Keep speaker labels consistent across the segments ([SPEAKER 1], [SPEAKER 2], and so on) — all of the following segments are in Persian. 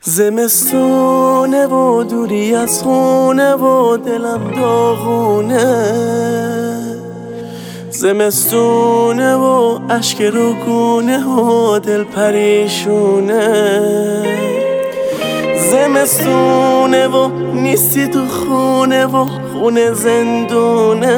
[SPEAKER 1] زمستونه و دوری از خونه و دلم داغونه، زمستونه و اشک رو گونه و دل پریشونه، زمستونه و نیستی تو خونه و خونه زندونه،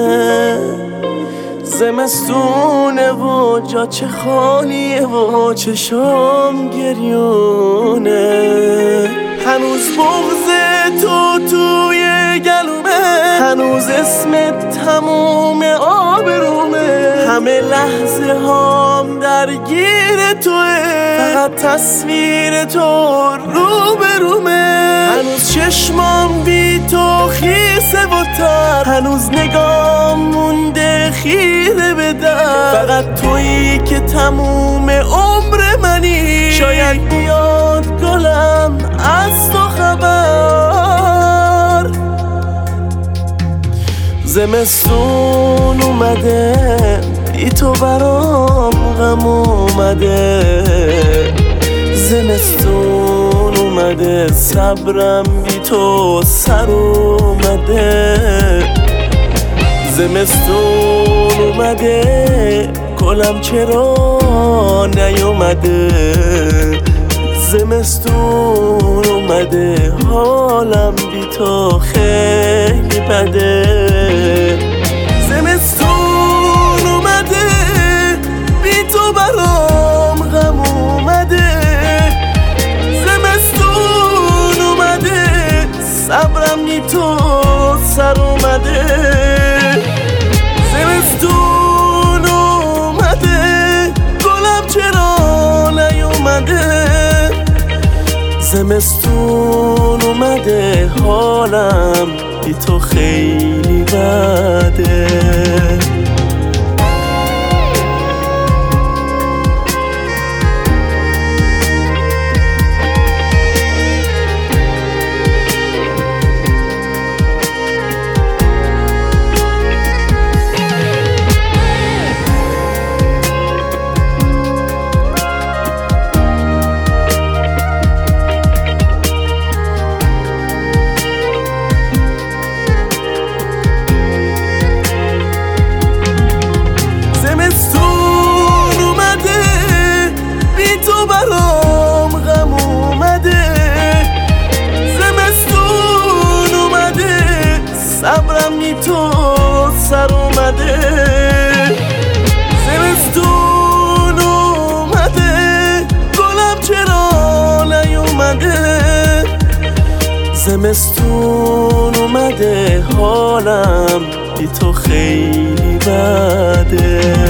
[SPEAKER 1] زمستونه و جا چه خالیه و چشام گریونه، هنوز بغض تو توی گلومه، هنوز اسمت تموم آبرومه، همه لحظه هام درگیر توه، فقط تصویر تو رو به رومه، هنوز چشمام بی تو خیسه و تر، هنوز نگام مونده خیره به در، فقط تویی که تموم عمر منی، شاید بیاد گلم از تو خبر. زمستون اومده بی تو برام غم اومده، زمستون اومده صبرم بی تو سر اومده، زمستون اومده گلم چرا نیومده، زمستون اومده حالم بی تو خیلی بده، زمستون اومده بی تو برام غم اومده، زمستون اومده صبرم بی تو سر اومده، زمستون اومده گلم چرا نیومده، زمستون اومده حالم بی تو خیلی بده. صبرم بی تو سر اومده، زمستون اومده گلم چرا نیومده، زمستون اومده حالم بی تو خیلی بده.